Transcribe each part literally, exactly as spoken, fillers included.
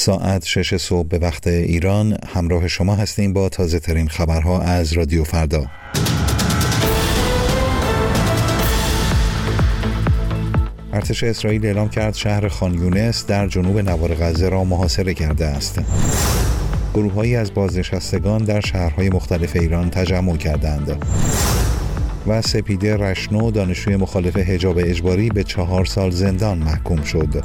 ساعت شش صبح به وقت ایران همراه شما هستیم با تازه ترین خبرها از رادیو فردا. ارتش اسرائیل اعلام کرد شهر خان یونس در جنوب نوار غزه را محاصره کرده است. گروه‌هایی از بازنشستگان در شهرهای مختلف ایران تجمع کردند. و سپیده رشنو دانشجوی مخالف حجاب اجباری به چهار سال زندان محکوم شد.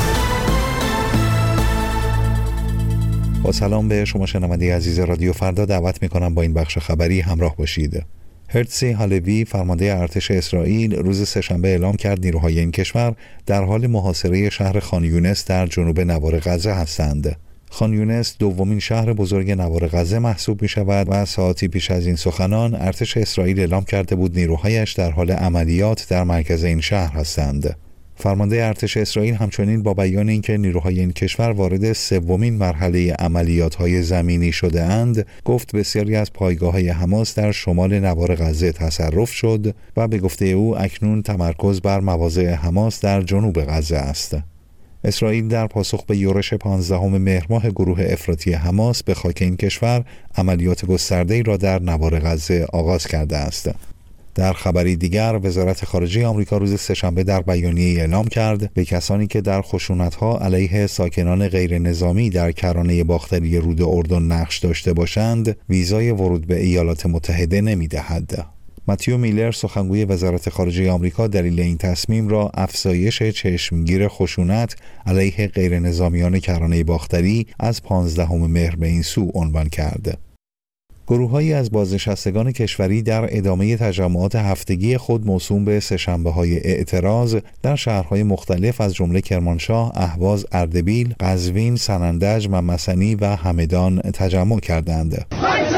با سلام به شما شنونده عزیز رادیو فردا، دعوت می‌کنم با این بخش خبری همراه باشید. هرتزی هالوی فرمانده ارتش اسرائیل روز سه‌شنبه اعلام کرد نیروهای این کشور در حال محاصره شهر خان یونس در جنوب نوار غزه هستند. خان یونس دومین شهر بزرگ نوار غزه محسوب می شود و ساعتی پیش از این سخنان ارتش اسرائیل اعلام کرده بود نیروهایش در حال عملیات در مرکز این شهر هستند. فرمانده ارتش اسرائیل همچنین با بیان اینکه نیروهای این کشور وارد سومین مرحله عملیات‌های زمینی شده اند، گفت بسیاری از پایگاه‌های حماس در شمال نوار غزه تصرف شد و به گفته او اکنون تمرکز بر مواضع حماس در جنوب غزه است. اسرائیل در پاسخ به یورش پانزدهم مهر ماه گروه افراطی حماس به خاک این کشور عملیات گسترده‌ای را در نوار غزه آغاز کرده است. در خبری دیگر، وزارت خارجه آمریکا روز سه‌شنبه در بیانیه‌ای اعلام کرد به کسانی که در خشونت‌ها علیه ساکنان غیر نظامی در کرانه باختری رود اردن نقش داشته باشند، ویزای ورود به ایالات متحده نمی‌دهد. متیو میلر سخنگوی وزارت خارجه آمریکا دلیل این تصمیم را افزایش چشمگیر خشونت علیه غیر نظامیان کرانه باختری از پانزدهم مهر به این سو عنوان کرد. گروه‌هایی از بازنشستگان کشوری در ادامه تجمعات هفتگی خود موسوم به سه‌شنبه‌های اعتراض در شهرهای مختلف از جمله کرمانشاه، اهواز، اردبیل، قزوین، سنندج، ممسنی و همدان تجمع کردند.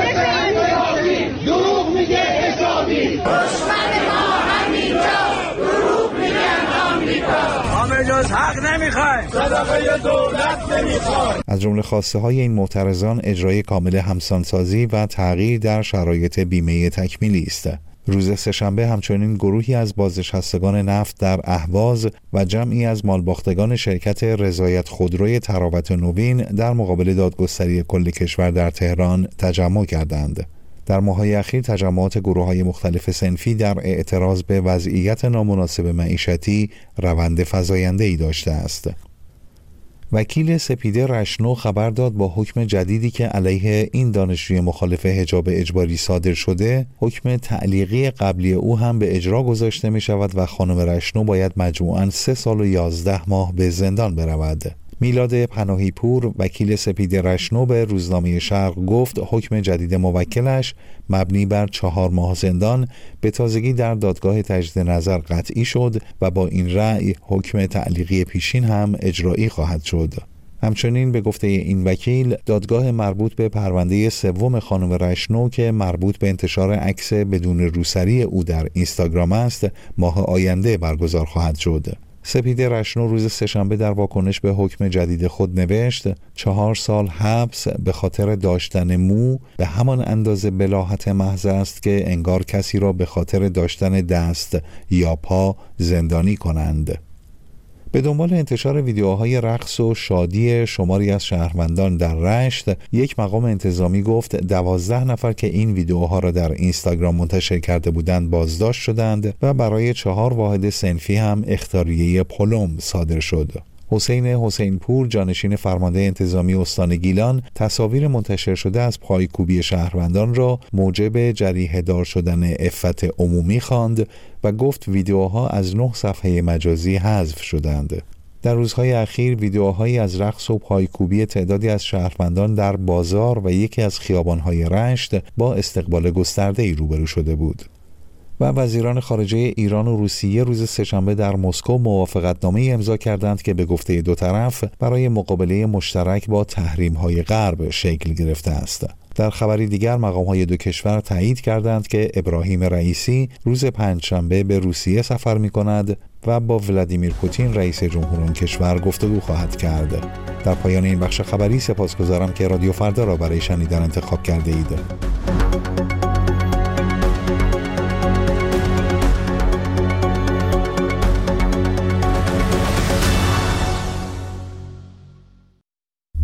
از جمله خواسته های این معترضان اجرای کامل همسانسازی و تغییر در شرایط بیمه تکمیلی است. روز سه‌شنبه همچنین گروهی از بازنشستگان نفت در اهواز و جمعی از مالباختگان شرکت رضایت خودروی تراوت نوین در مقابل دادگستری کل کشور در تهران تجمع کردند. در ماه‌های اخیر تجمعات گروه‌های مختلف صنفی در اعتراض به وضعیت نامناسب معیشتی روند فزاینده‌ای داشته است. وکیل سپیده رشنو خبر داد با حکم جدیدی که علیه این دانشجوی مخالف حجاب اجباری صادر شده، حکم تعلیقی قبلی او هم به اجرا گذاشته می شود و خانم رشنو باید مجموعاً سه سال و یازده ماه به زندان برود. میلاد پناهی پور وکیل سپیده رشنو به روزنامه شرق گفت حکم جدید موکلش مبنی بر چهار ماه زندان به تازگی در دادگاه تجدید نظر قطعی شد و با این رأی حکم تعلیقی پیشین هم اجرایی خواهد شد. همچنین به گفته این وکیل دادگاه مربوط به پرونده سوم خانم رشنو که مربوط به انتشار عکس بدون روسری او در اینستاگرام است ماه آینده برگزار خواهد شد. سپیده رشنو روز سه‌شنبه در واکنش به حکم جدید خود نوشت چهار سال حبس به خاطر داشتن مو به همان اندازه بلاهت محض است که انگار کسی را به خاطر داشتن دست یا پا زندانی کنند. به دنبال انتشار ویدیوهای رقص و شادی شماری از شهروندان در رشت، یک مقام انتظامی گفت دوازده نفر که این ویدیوها را در اینستاگرام منتشر کرده بودند بازداشت شدند و برای چهار واحد صنفی هم اخطاریه پلم صادر شد. حسین حسین پور جانشین فرمانده انتظامی استان گیلان تصاویر منتشر شده از پایکوبی شهروندان را موجب جریحه دار شدن عفت عمومی خواند و گفت ویدیوها از نه صفحه مجازی حذف شدند. در روزهای اخیر ویدیوهایی از رقص و پایکوبی تعدادی از شهروندان در بازار و یکی از خیابان‌های رشت با استقبال گسترده‌ای روبرو شده بود. و وزیران خارجه ایران و روسیه روز سه‌شنبه در مسکو موافقتنامه امضا کردند که به گفته دو طرف برای مقابله مشترک با تحریم‌های غرب شکل گرفته است. در خبری دیگر مقام‌های دو کشور تایید کردند که ابراهیم رئیسی روز پنجشنبه به روسیه سفر می‌کند و با ولادیمیر پوتین رئیس جمهور آن کشور گفتگو خواهد کرد. در پایان این بخش خبری سپاسگزارم که رادیو فردا را برای شنیدن انتخاب کرده اید.